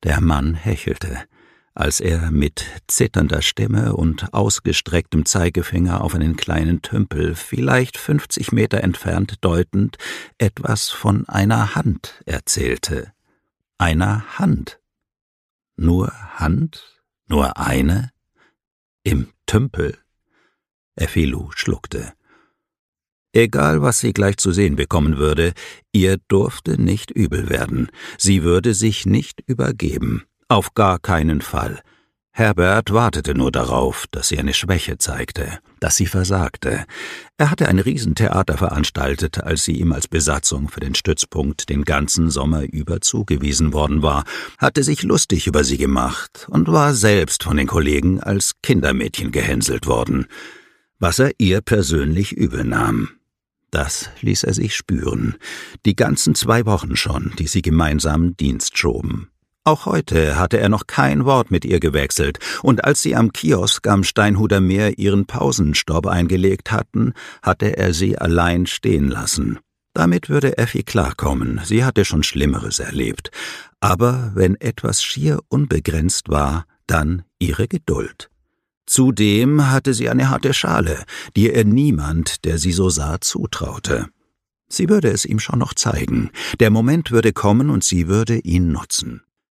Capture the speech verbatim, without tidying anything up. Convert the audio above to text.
Der Mann hechelte, als er mit zitternder Stimme und ausgestrecktem Zeigefinger auf einen kleinen Tümpel, vielleicht fünfzig Meter entfernt deutend, etwas von einer Hand erzählte. Einer Hand. Nur Hand? Nur eine? Im Tümpel? Effilu schluckte. Egal, was sie gleich zu sehen bekommen würde, ihr durfte nicht übel werden. Sie würde sich nicht übergeben. Auf gar keinen Fall. Herbert wartete nur darauf, dass sie eine Schwäche zeigte, dass sie versagte. Er hatte ein Riesentheater veranstaltet, als sie ihm als Besatzung für den Stützpunkt den ganzen Sommer über zugewiesen worden war, hatte sich lustig über sie gemacht und war selbst von den Kollegen als Kindermädchen gehänselt worden, was er ihr persönlich übel nahm. Das ließ er sich spüren, die ganzen zwei Wochen schon, die sie gemeinsam Dienst schoben. Auch heute hatte er noch kein Wort mit ihr gewechselt, und als sie am Kiosk am Steinhuder Meer ihren Pausenstopp eingelegt hatten, hatte er sie allein stehen lassen. Damit würde Effi klarkommen, sie hatte schon Schlimmeres erlebt. Aber wenn etwas schier unbegrenzt war, dann ihre Geduld. Zudem hatte sie eine harte Schale, die ihr niemand, der sie so sah, zutraute. Sie würde es ihm schon noch zeigen. Der Moment würde kommen, und sie würde ihn nutzen.